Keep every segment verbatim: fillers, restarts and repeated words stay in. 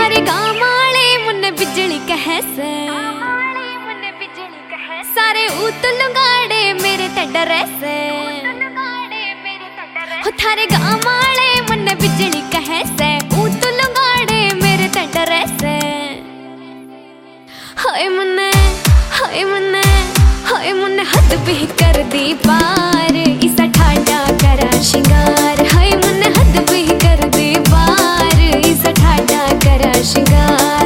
थारे गाँव वाले मुन्ने बिजली कहे से, सारे ऊत लुगाड़े मेरे ते डरे से। हो थारे गाँव वाले मुन्ने बिजली कहे से, ऊत लुगाड़े मेरे ते डरे से। हाय मुन्ने हाय मुन्ने हाय मुन्ने हद भी कर दी पार, इसा ठाडा करा शिंगार। हाय मुन्ने हद भी कर दी पार, इसा ठाडा करा शिंगार।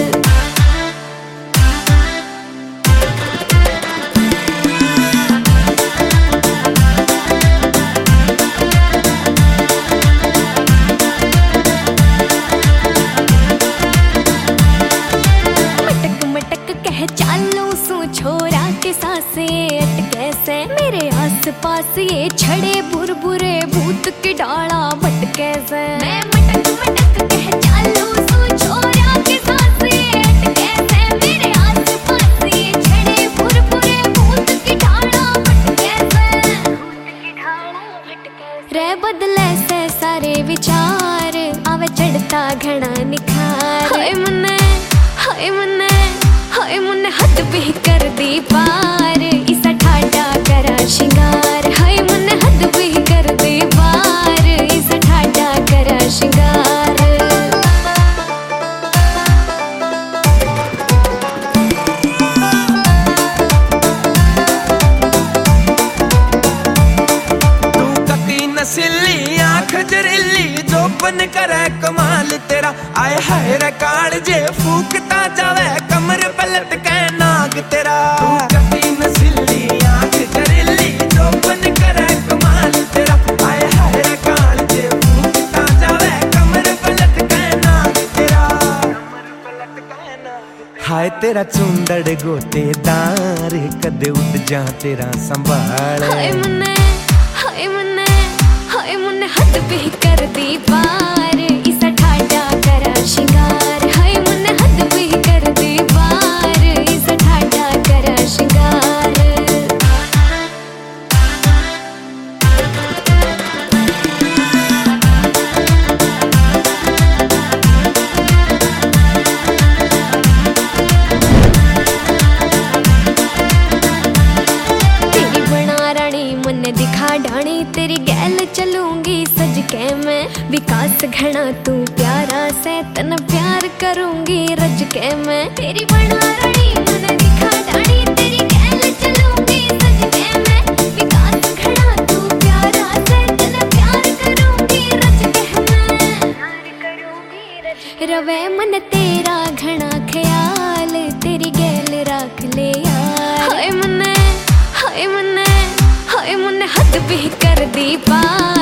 मटक मटक कह चालू सू छोरा के सासे अटके से, मेरे आस पास ये छड़े बुरबुरे भूत के डाला भटके से। मैं मटक मटक कह चालू सू छोरा के सासे अटके से, मेरे आस पास ये छड़े बुरबुरे भूत के डाला भटके से। रे बदले से सारे विचार, आवे चढ़ता घना निखार। हाय मुन्ने हाय मुन्ने हाय मुन्ने हद भी कर दी पार, इसा ठाडा करा शिंगार। हाय मुन्ने हद भी कर दी पार, इसा ठाडा करा शिंगार। तू कती नसीली आँख जरीली, जो बन करे कमाल तेरा। आए हाय रे काल जे फूकता जावे, कमर पलट के नाग तेरा। तू कती नसीली आँख जरीली, जो बन करे कमाल तेरा। आए हाय रे काल जे फूकता जावे, कमर पलट के नाग तेरा। हाय तेरा चुंदड़ गोटेदार, कदे उड़ जा तेरा संभाल। हाय मुन्ने हाय मुन्ने हाय मुन्ने हद भी कर दी पार, इसा ठाडा करा शिंगार। हाय मुन्ने हद भी कर दी पार, इसा ठाडा करा शिंगार। तेरी बना रानी मुन्ने दिखा ढाणी, तेरी गैल चलूंगी सज के मैं। विकास घना तू प्यारा से, तन प्यार करूंगी रज के मैं। तेरी बना रानी मुन्ने दिखा ढाणी, तेरी गैल चलूंगी सज के मैं। विकास घना तू प्यारा से, तन प्यार करूंगी रज के मैं। रवे मन तेरा घना ख्याल, तेरी गैल रख ले यार। हाय मुन्ने हाय मुन्ने हाय मुन्ने हद भी कर दी पार।